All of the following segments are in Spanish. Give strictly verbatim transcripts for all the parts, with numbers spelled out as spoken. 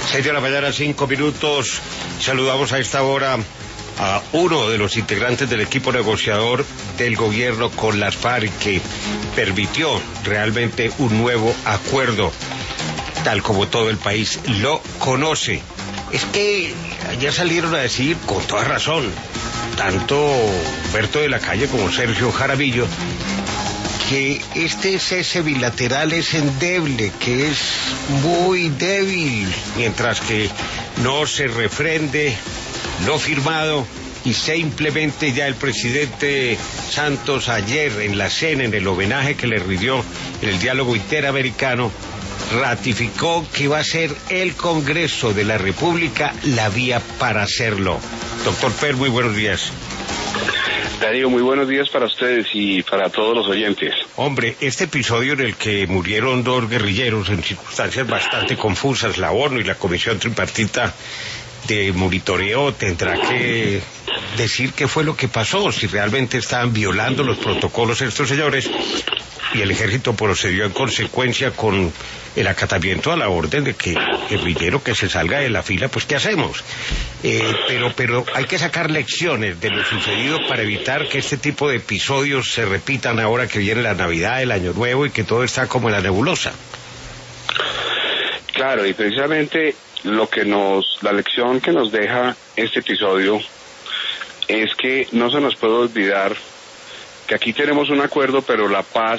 Seis de la mañana, cinco minutos. Saludamos a esta hora a uno de los integrantes del equipo negociador del gobierno con las FARC, que permitió realmente un nuevo acuerdo, tal como todo el país lo conoce. Es que ayer salieron a decir, con toda razón, tanto Humberto de la Calle como Sergio Jaramillo, que este cese bilateral es endeble, que es muy débil, mientras que no se refrende lo firmado y se implemente. Ya el presidente Santos ayer en la cena, en el homenaje que le rindió en el diálogo interamericano, ratificó que va a ser el Congreso de la República la vía para hacerlo. Doctor Per, muy buenos días. Darío, muy buenos días para ustedes y para todos los oyentes. Hombre, este episodio en el que murieron dos guerrilleros en circunstancias bastante confusas, la ONU y la Comisión Tripartita de Monitoreo tendrá que decir qué fue lo que pasó, si realmente estaban violando los protocolos estos señores, y el ejército procedió en consecuencia con el acatamiento a la orden de que el guerrillero que se salga de la fila, pues ¿qué hacemos? Eh, pero, pero hay que sacar lecciones de lo sucedido para evitar que este tipo de episodios se repitan ahora que viene la Navidad, el Año Nuevo y que todo está como en la nebulosa. Claro, y precisamente lo que nos, la lección que nos deja este episodio es que no se nos puede olvidar que aquí tenemos un acuerdo, pero la paz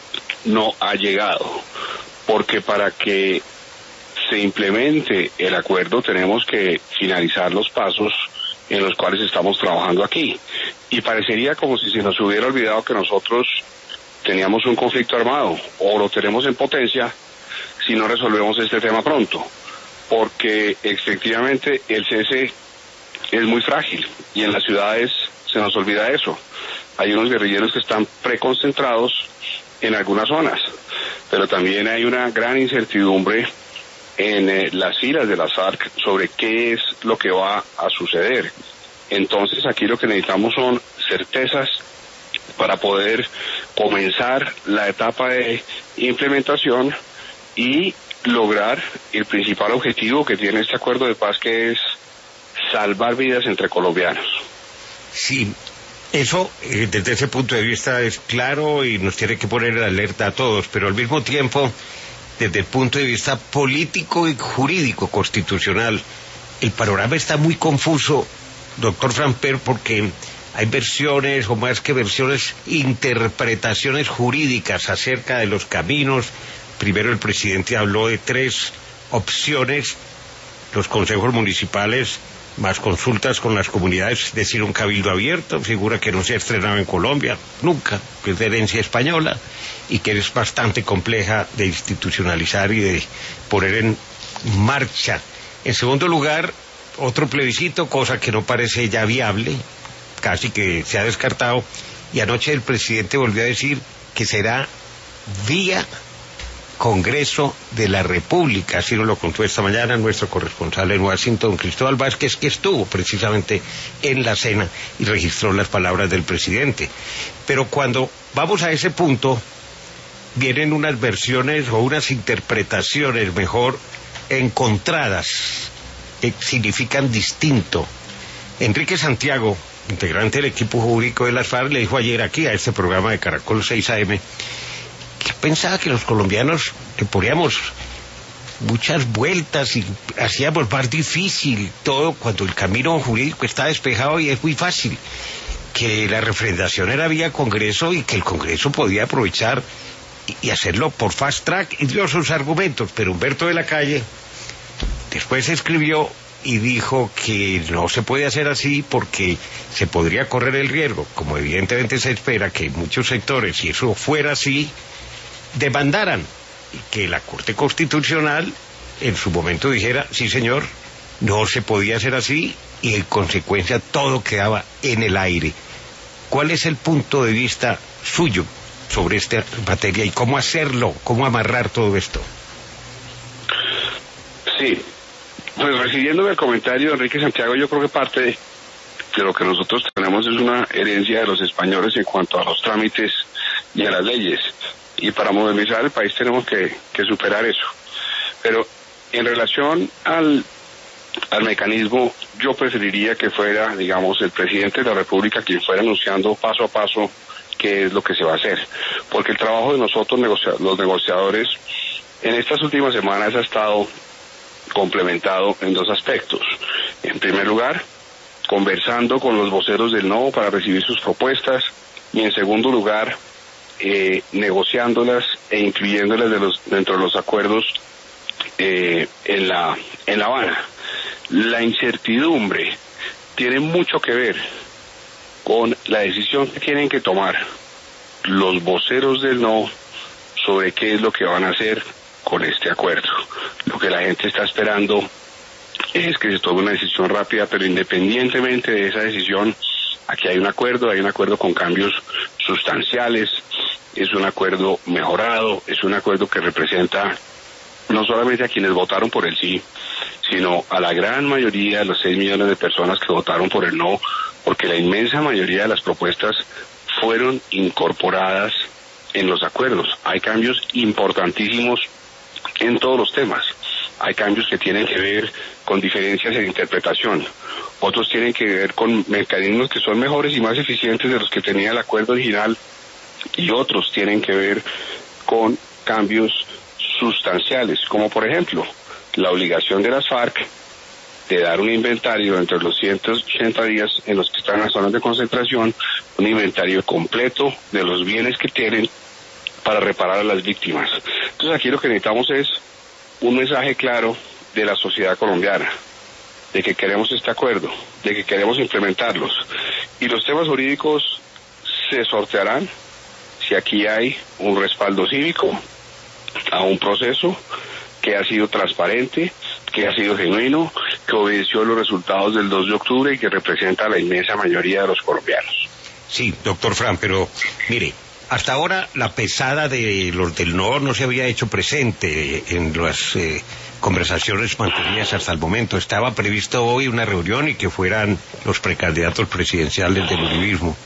no ha llegado, porque para que se implemente el acuerdo tenemos que finalizar los pasos en los cuales estamos trabajando aquí, y parecería como si se nos hubiera olvidado que nosotros teníamos un conflicto armado, o lo tenemos en potencia si no resolvemos este tema pronto, porque efectivamente el cese es muy frágil, y en las ciudades se nos olvida eso. Hay unos guerrilleros que están preconcentrados en algunas zonas, pero también hay una gran incertidumbre en eh, las filas de las FARC sobre qué es lo que va a suceder. Entonces aquí lo que necesitamos son certezas para poder comenzar la etapa de implementación y lograr el principal objetivo que tiene este acuerdo de paz, que es salvar vidas entre colombianos. Sí. Eso, eh, desde ese punto de vista, es claro y nos tiene que poner en alerta a todos, pero al mismo tiempo, desde el punto de vista político y jurídico constitucional, el panorama está muy confuso, doctor Framper, porque hay versiones, o más que versiones, interpretaciones jurídicas acerca de los caminos. Primero el presidente habló de tres opciones: los consejos municipales, más consultas con las comunidades, es decir, un cabildo abierto, figura que no se ha estrenado en Colombia nunca, que es de herencia española y que es bastante compleja de institucionalizar y de poner en marcha. En segundo lugar, otro plebiscito, cosa que no parece ya viable, casi que se ha descartado, y anoche el presidente volvió a decir que será vía Congreso de la República. Así nos lo contó esta mañana nuestro corresponsal en Washington, Cristóbal Vázquez, que estuvo precisamente en la cena y registró las palabras del presidente. Pero cuando vamos a ese punto, vienen unas versiones o unas interpretaciones, mejor, encontradas, que significan distinto. Enrique Santiago, integrante del equipo jurídico de las FARC, le dijo ayer aquí a este programa de Caracol seis A M que pensaba que los colombianos le poníamos muchas vueltas y hacíamos más difícil todo cuando el camino jurídico está despejado y es muy fácil, que la refrendación era vía Congreso y que el Congreso podía aprovechar y hacerlo por fast track, y dio sus argumentos. Pero Humberto de la Calle después escribió y dijo que no se puede hacer así porque se podría correr el riesgo, como evidentemente se espera, que muchos sectores, si eso fuera así, demandaran, y que la Corte Constitucional en su momento dijera, sí señor, no se podía hacer así, y en consecuencia todo quedaba en el aire. ¿Cuál es el punto de vista suyo sobre esta materia y cómo hacerlo, cómo amarrar todo esto? Sí, pues recibiendo el comentario de Enrique Santiago, yo creo que parte de, de lo que nosotros tenemos es una herencia de los españoles en cuanto a los trámites y a las leyes, y para modernizar el país tenemos que, que superar eso. Pero En relación al, al mecanismo, yo preferiría que fuera, digamos, el presidente de la República quien fuera anunciando paso a paso qué es lo que se va a hacer. Porque el trabajo de nosotros, negocia- los negociadores, en estas últimas semanas ha estado complementado en dos aspectos. En primer lugar, conversando con los voceros del no para recibir sus propuestas, y en segundo lugar, eh, negociándolas e incluyéndolas de los, dentro de los acuerdos eh, en la en La Habana. La incertidumbre tiene mucho que ver con la decisión que tienen que tomar los voceros del no sobre qué es lo que van a hacer con este acuerdo. Lo que la gente está esperando es que se tome una decisión rápida, pero independientemente de esa decisión, aquí hay un acuerdo, hay un acuerdo con cambios sustanciales, es un acuerdo mejorado, es un acuerdo que representa no solamente a quienes votaron por el sí, sino a la gran mayoría de los seis millones de personas que votaron por el no, porque la inmensa mayoría de las propuestas fueron incorporadas en los acuerdos. Hay cambios importantísimos en todos los temas. Hay cambios que tienen que ver con diferencias en interpretación. Otros tienen que ver con mecanismos que son mejores y más eficientes de los que tenía el acuerdo original. Y otros tienen que ver con cambios sustanciales, como por ejemplo, la obligación de las FARC de dar un inventario dentro de los ciento ochenta días en los que están en las zonas de concentración, un inventario completo de los bienes que tienen para reparar a las víctimas. Entonces aquí lo que necesitamos es un mensaje claro de la sociedad colombiana, de que queremos este acuerdo, de que queremos implementarlos. Y los temas jurídicos se sortearán si aquí hay un respaldo cívico a un proceso que ha sido transparente, que ha sido genuino, que obedeció los resultados del dos de octubre y que representa a la inmensa mayoría de los colombianos. Sí, doctor Fran, pero mire, hasta ahora la pesada de los del no no se había hecho presente en las eh, conversaciones mantenidas hasta el momento. Estaba previsto hoy una reunión y que fueran los precandidatos presidenciales del uribismo,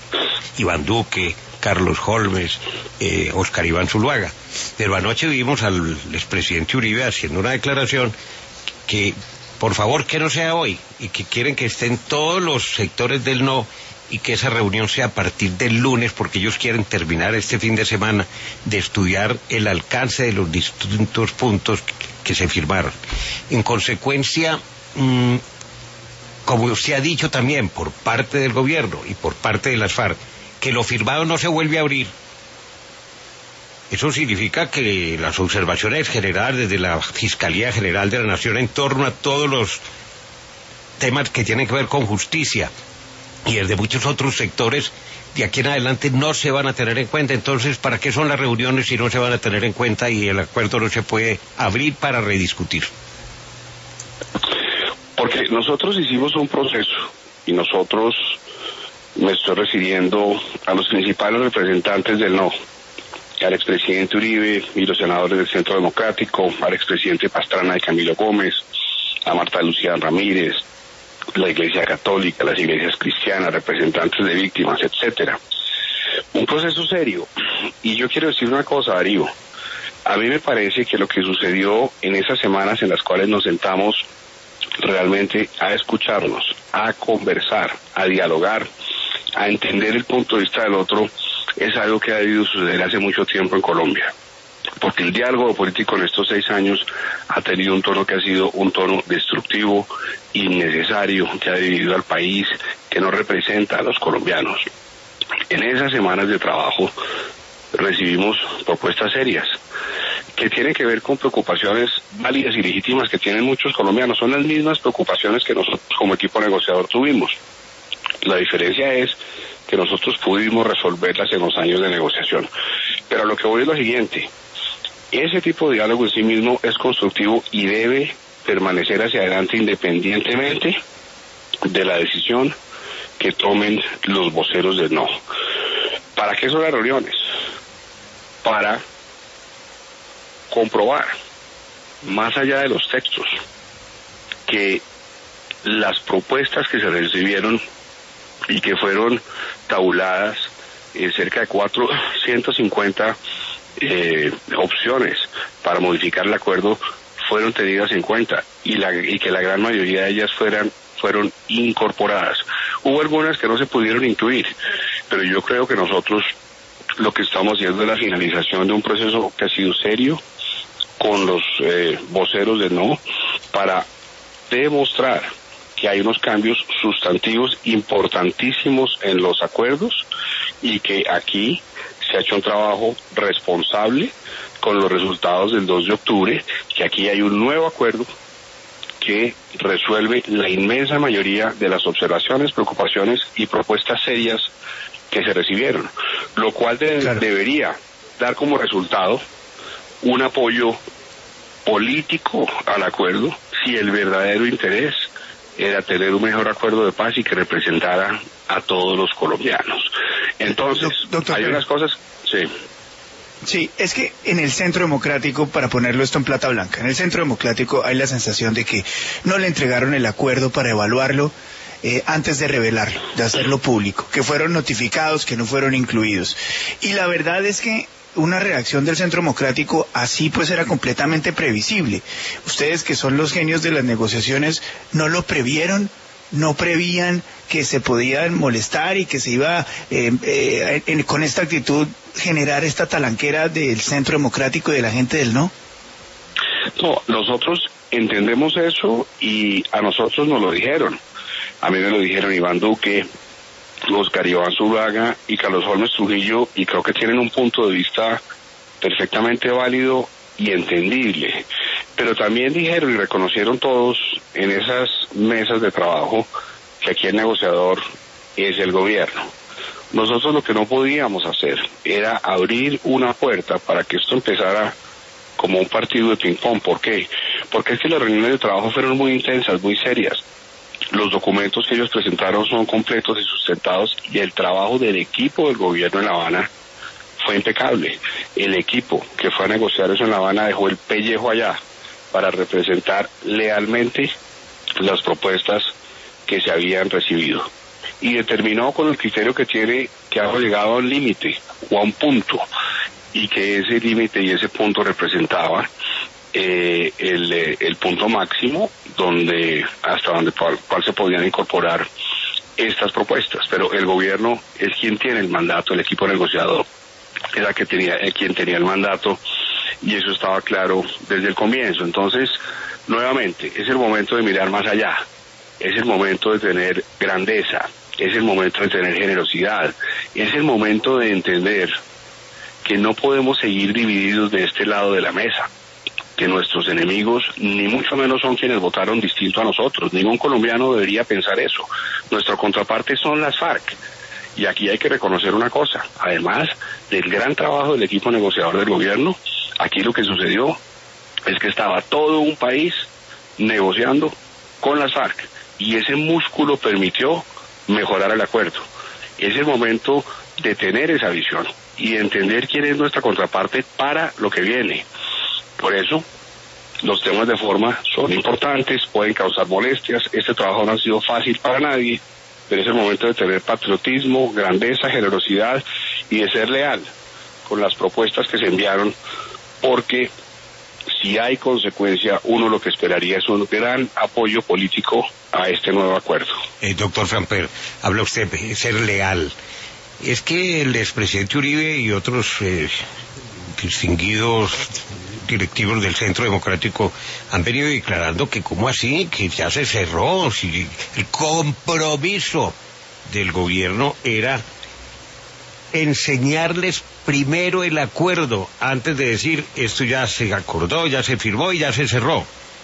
Iván Duque, Carlos Holmes, eh, Oscar Iván Zuluaga. Pero anoche vimos al expresidente Uribe haciendo una declaración que, por favor, que no sea hoy, y que quieren que estén todos los sectores del no, y que esa reunión sea a partir del lunes, porque ellos quieren terminar este fin de semana de estudiar el alcance de los distintos puntos que se firmaron. En consecuencia, mmm, como usted ha dicho también por parte del gobierno y por parte de las FARC, que lo firmado no se vuelve a abrir. Eso significa que las observaciones generales desde la Fiscalía General de la Nación en torno a todos los temas que tienen que ver con justicia y desde muchos otros sectores, de aquí en adelante no se van a tener en cuenta. Entonces, ¿para qué son las reuniones si no se van a tener en cuenta y el acuerdo no se puede abrir para rediscutir? Porque nosotros hicimos un proceso y nosotros, me estoy refiriendo a los principales representantes del no, al expresidente Uribe y los senadores del Centro Democrático, al expresidente Pastrana y Camilo Gómez, a Marta Lucía Ramírez, la Iglesia Católica, las iglesias cristianas, representantes de víctimas, etcétera. Un proceso serio. Y yo quiero decir una cosa, Darío. A mí me parece que lo que sucedió en esas semanas en las cuales nos sentamos realmente a escucharnos, a conversar, a dialogar, a entender el punto de vista del otro, es algo que ha debido suceder hace mucho tiempo en Colombia. Porque el diálogo político en estos seis años ha tenido un tono que ha sido un tono destructivo, innecesario, que ha dividido al país, que no representa a los colombianos. En esas semanas de trabajo recibimos propuestas serias, que tienen que ver con preocupaciones válidas y legítimas que tienen muchos colombianos. Son las mismas preocupaciones que nosotros como equipo negociador tuvimos. La diferencia es que nosotros pudimos resolverlas en los años de negociación. Pero a lo que voy es lo siguiente: ese tipo de diálogo en sí mismo es constructivo y debe permanecer hacia adelante independientemente de la decisión que tomen los voceros del no. ¿Para qué son las reuniones? Para comprobar, más allá de los textos, que las propuestas que se recibieron y que fueron tabuladas, eh, cerca de cuatrocientas cincuenta eh, opciones para modificar el acuerdo, fueron tenidas en cuenta y, la, y que la gran mayoría de ellas fueran, fueron incorporadas. Hubo algunas que no se pudieron incluir, pero yo creo que nosotros lo que estamos haciendo es la finalización de un proceso que ha sido serio con los eh, voceros de no, para demostrar que hay unos cambios sustantivos importantísimos en los acuerdos y que aquí se ha hecho un trabajo responsable con los resultados del dos de octubre, que aquí hay un nuevo acuerdo que resuelve la inmensa mayoría de las observaciones, preocupaciones y propuestas serias que se recibieron, lo cual de, claro. debería dar como resultado un apoyo político al acuerdo si el verdadero interés era tener un mejor acuerdo de paz y que representara a todos los colombianos. Entonces, doctor, hay unas cosas, sí. Sí, es que en el Centro Democrático, para ponerlo esto en plata blanca, en el Centro Democrático hay la sensación de que no le entregaron el acuerdo para evaluarlo eh, antes de revelarlo, de hacerlo público, que fueron notificados, que no fueron incluidos. Y la verdad es que una reacción del Centro Democrático así pues era completamente previsible. Ustedes, que son los genios de las negociaciones, ¿no lo previeron? ¿No prevían que se podían molestar y que se iba eh, eh, en, con esta actitud generar esta talanquera del Centro Democrático y de la gente del no? No, nosotros entendemos eso y a nosotros nos lo dijeron. A mí me lo dijeron Iván Duque, Oscar Iván Zuluaga y Carlos Holmes Trujillo, y creo que tienen un punto de vista perfectamente válido y entendible. Pero también dijeron y reconocieron todos en esas mesas de trabajo que aquí el negociador es el gobierno. Nosotros lo que no podíamos hacer era abrir una puerta para que esto empezara como un partido de ping-pong. ¿Por qué? Porque es que las reuniones de trabajo fueron muy intensas, muy serias. Los documentos que ellos presentaron son completos y sustentados, y el trabajo del equipo del gobierno en La Habana fue impecable. El equipo que fue a negociar eso en La Habana dejó el pellejo allá para representar lealmente las propuestas que se habían recibido. Y determinó con el criterio que tiene que ha llegado a un límite o a un punto, y que ese límite y ese punto representaba eh, el, el punto máximo donde hasta donde cual, cual se podían incorporar estas propuestas. Pero el gobierno es quien tiene el mandato, el equipo negociador era que tenía, eh, quien tenía el mandato, y eso estaba claro desde el comienzo. Entonces, nuevamente, es el momento de mirar más allá, es el momento de tener grandeza, es el momento de tener generosidad, es el momento de entender que no podemos seguir divididos de este lado de la mesa, que nuestros enemigos ni mucho menos son quienes votaron distinto a nosotros. Ningún colombiano debería pensar eso. Nuestra contraparte son las FARC. Y aquí hay que reconocer una cosa, además del gran trabajo del equipo negociador del gobierno, aquí lo que sucedió es que estaba todo un país negociando con las FARC, y ese músculo permitió mejorar el acuerdo. Es el momento de tener esa visión y de entender quién es nuestra contraparte para lo que viene. Por eso, los temas de forma son importantes, pueden causar molestias. Este trabajo no ha sido fácil para nadie, pero es el momento de tener patriotismo, grandeza, generosidad y de ser leal con las propuestas que se enviaron, porque si hay consecuencia, uno lo que esperaría es un gran apoyo político a este nuevo acuerdo. Eh, doctor Samper, habla usted de ser leal. Es que el expresidente Uribe y otros eh, distinguidos directivos del Centro Democrático han venido declarando que cómo así, que ya se cerró, si el compromiso del gobierno era enseñarles primero el acuerdo antes de decir esto ya se acordó, ya se firmó y ya se cerró.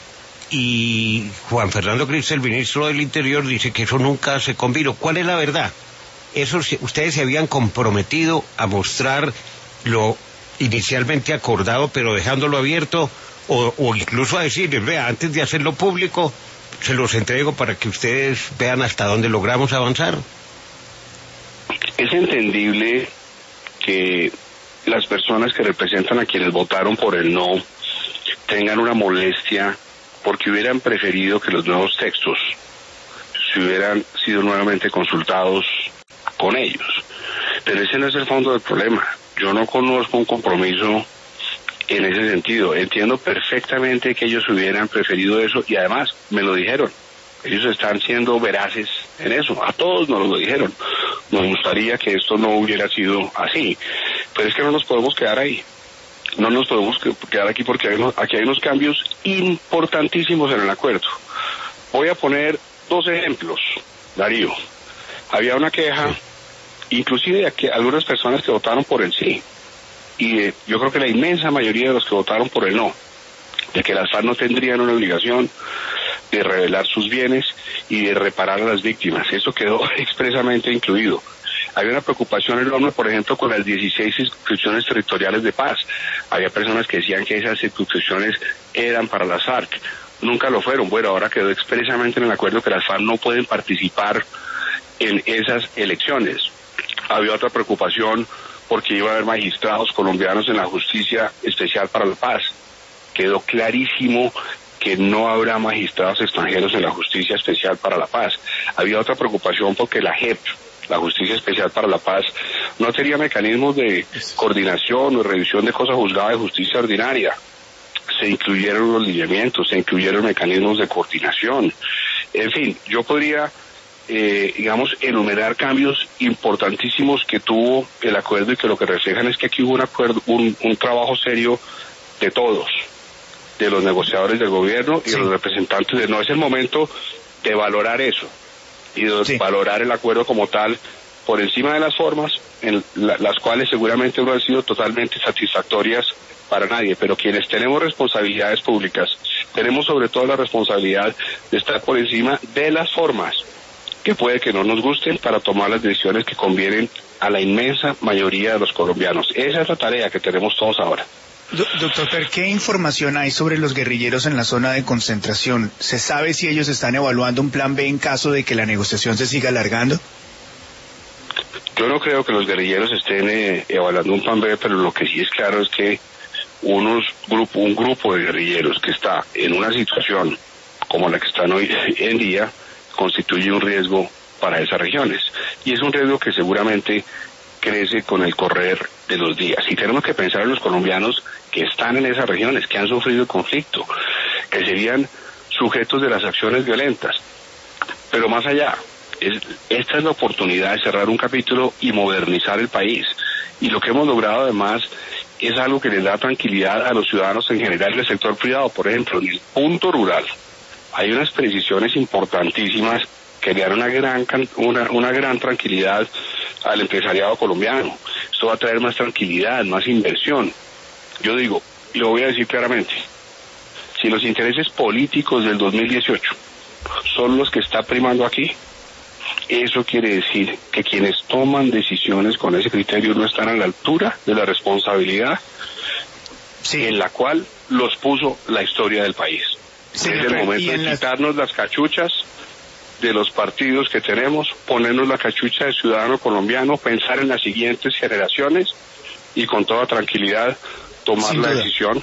Y Juan Fernando Cristo, el ministro del Interior, dice que eso nunca se convino. ¿Cuál es la verdad? Eso, ustedes se habían comprometido a mostrar lo inicialmente acordado, pero dejándolo abierto, o, o incluso a decirles, vea, antes de hacerlo público, se los entrego para que ustedes vean hasta dónde logramos avanzar. Es entendible que las personas que representan a quienes votaron por el no tengan una molestia porque hubieran preferido que los nuevos textos se hubieran sido nuevamente consultados con ellos. Pero ese no es el fondo del problema. Yo no conozco un compromiso en ese sentido. Entiendo perfectamente que ellos hubieran preferido eso y además me lo dijeron. Ellos están siendo veraces en eso. A todos nos lo dijeron. Nos gustaría que esto no hubiera sido así. Pero es que no nos podemos quedar ahí. No nos podemos quedar aquí porque hay unos, aquí hay unos cambios importantísimos en el acuerdo. Voy a poner dos ejemplos, Darío. Había una queja, inclusive de que algunas personas que votaron por el sí, y eh, yo creo que la inmensa mayoría de los que votaron por el no, de que las FARC no tendrían una obligación de revelar sus bienes y de reparar a las víctimas. Eso quedó expresamente incluido. Había una preocupación enorme, por ejemplo, con las dieciséis circunscripciones territoriales de paz. Había personas que decían que esas circunscripciones eran para las FARC. Nunca lo fueron. Bueno, ahora quedó expresamente en el acuerdo que las FARC no pueden participar en esas elecciones. Había otra preocupación porque iba a haber magistrados colombianos en la Justicia Especial para la Paz. Quedó clarísimo que no habrá magistrados extranjeros en la Justicia Especial para la Paz. Había otra preocupación porque la J E P, la Justicia Especial para la Paz, no tenía mecanismos de coordinación o revisión de cosas juzgadas de justicia ordinaria. Se incluyeron los lineamientos, se incluyeron mecanismos de coordinación. En fin, yo podría, eh, digamos, enumerar cambios importantísimos que tuvo el acuerdo y que lo que reflejan es que aquí hubo un acuerdo, un, un trabajo serio de todos, de los negociadores del gobierno y sí. de los representantes de... No es el momento de valorar eso y de sí. valorar el acuerdo como tal por encima de las formas, en la, las cuales seguramente no han sido totalmente satisfactorias para nadie, pero quienes tenemos responsabilidades públicas, tenemos sobre todo la responsabilidad de estar por encima de las formas, que puede que no nos gusten, para tomar las decisiones que convienen a la inmensa mayoría de los colombianos. Esa es la tarea que tenemos todos ahora. Doctor Per, ¿qué información hay sobre los guerrilleros en la zona de concentración? ¿Se sabe si ellos están evaluando un plan B en caso de que la negociación se siga alargando? Yo no creo que los guerrilleros estén eh, evaluando un plan B, pero lo que sí es claro es que unos grupo, un grupo de guerrilleros que está en una situación como la que están hoy en día constituye un riesgo para esas regiones. Y es un riesgo que seguramente crece con el correr de los días. Y tenemos que pensar en los colombianos que están en esas regiones, que han sufrido el conflicto, que serían sujetos de las acciones violentas. Pero más allá, es, esta es la oportunidad de cerrar un capítulo y modernizar el país. Y lo que hemos logrado además es algo que les da tranquilidad a los ciudadanos en general y al sector privado. Por ejemplo, en el punto rural hay unas precisiones importantísimas que le dan una gran, una, una gran tranquilidad al empresariado colombiano. Esto va a traer más tranquilidad, más inversión. Yo digo, y lo voy a decir claramente, si los intereses políticos del dos mil dieciocho son los que está primando aquí, eso quiere decir que quienes toman decisiones con ese criterio no están a la altura de la responsabilidad sí. en la cual los puso la historia del país. Sí, es el momento de las... quitarnos las cachuchas de los partidos que tenemos, ponernos la cachucha de ciudadano colombiano, pensar en las siguientes generaciones y con toda tranquilidad tomar Sin la duda. decisión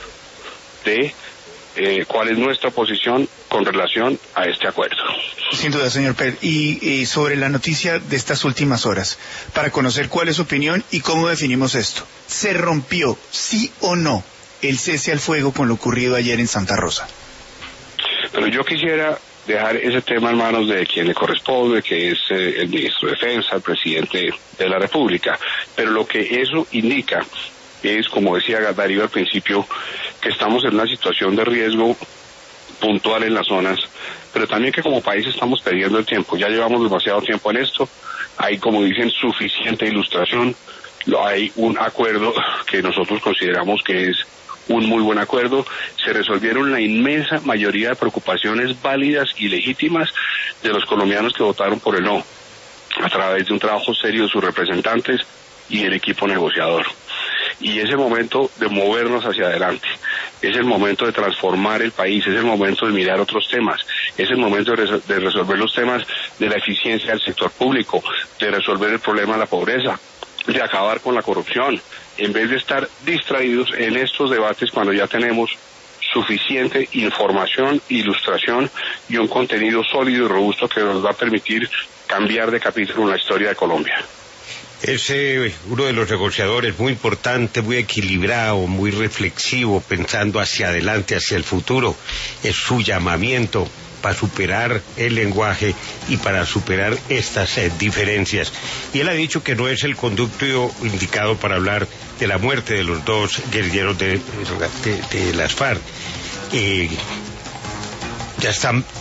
de eh, cuál es nuestra posición con relación a este acuerdo. Sin duda, señor Per. Y, y sobre la noticia de estas últimas horas, para conocer cuál es su opinión y cómo definimos esto. ¿Se rompió, sí o no, el cese al fuego con lo ocurrido ayer en Santa Rosa? Pero yo quisiera dejar ese tema en manos de quien le corresponde, que es eh, el ministro de Defensa, el presidente de la República. Pero lo que eso indica es, como decía Darío al principio, que estamos en una situación de riesgo puntual en las zonas, pero también que como país estamos perdiendo el tiempo. Ya llevamos demasiado tiempo en esto, hay, como dicen, suficiente ilustración, hay un acuerdo que nosotros consideramos que es un muy buen acuerdo, se resolvieron la inmensa mayoría de preocupaciones válidas y legítimas de los colombianos que votaron por el no, a través de un trabajo serio de sus representantes y el equipo negociador. Y es el momento de movernos hacia adelante, es el momento de transformar el país, es el momento de mirar otros temas, es el momento de, resol- de resolver los temas de la eficiencia del sector público, de resolver el problema de la pobreza, de acabar con la corrupción, en vez de estar distraídos en estos debates cuando ya tenemos suficiente información, ilustración y un contenido sólido y robusto que nos va a permitir cambiar de capítulo en la historia de Colombia. Es eh, uno de los negociadores muy importante, muy equilibrado, muy reflexivo, pensando hacia adelante, hacia el futuro. Es su llamamiento para superar el lenguaje y para superar estas eh, diferencias. Y él ha dicho que no es el conducto indicado para hablar de la muerte de los dos guerrilleros de, de, de las FARC. Eh, ya están